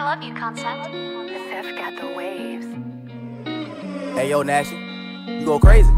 love you, concept. Seth got the waves. Hey yo, Nashy, you go crazy.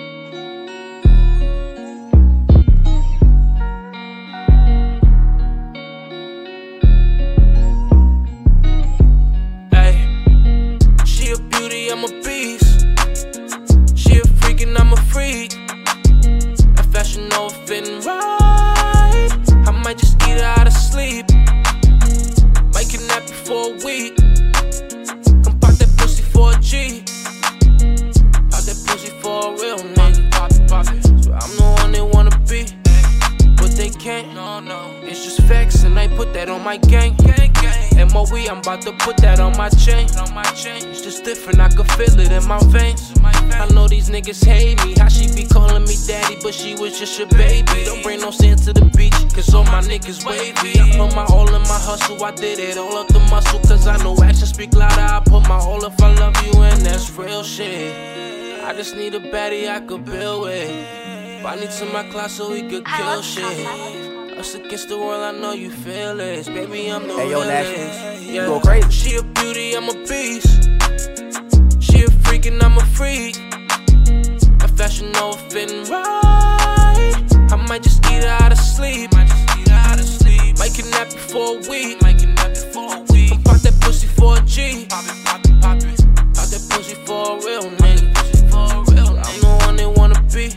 Hey, she a beauty, I'm a beast. She a freak and I'm a freak. That fashion no fitting right. I might just eat her out of sleep. Might kidnap you for a week. Come pop that pussy for a G. Pop that pussy for a real nigga. Pop it. So I'm the one they wanna be, but they can't. No, it's just facts and I put that on my gang. MOE, I'm about to put that on my chain. It's just different, I can feel it in my veins. I know these niggas hate me. How she be calling me daddy, but she was just your baby. Don't bring no sand to the beach, cause all my niggas wavy. I put my all in my hustle, I did it all up the muscle. Cause I know actions speak louder. I put my all if I love you, and that's real shit. I just need a baddie I could build with. Buy me to my class so we could kill shit. Us against the world, I know you feel it. Baby, I'm the Hey yo, realest. Nashy, you go crazy. She a beauty, I'm a beast. She a freak and I'm a freak. That fashion no fitting right. I might just eat her out of sleep. Might kidnap you for a week. Come pop that pussy for a G. Pop that pussy for a real nigga. I'm the one they wanna be.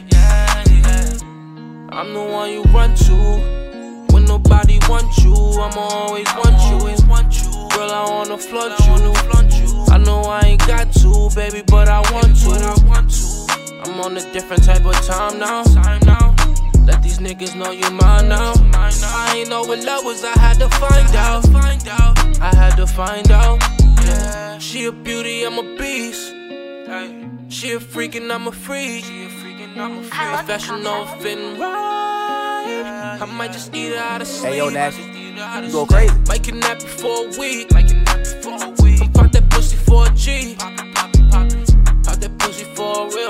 I'm the one you run to when nobody want you. I'ma always want you. Girl, I wanna flaunt you. I know I ain't got to, baby, but I want to. I'm on a different type of time now. Let these niggas know you mine now. I ain't know what love was, I had to find out. I had to find out. Yeah. She a beauty, I'm a beast. She a freak and I'm a freak. That fashion no fitting right. I might just eat her out of sleep. Hey yo, Nashy, you go crazy. Might kidnap you for a week. Come pop that pussy for a G. Pop that pussy for a real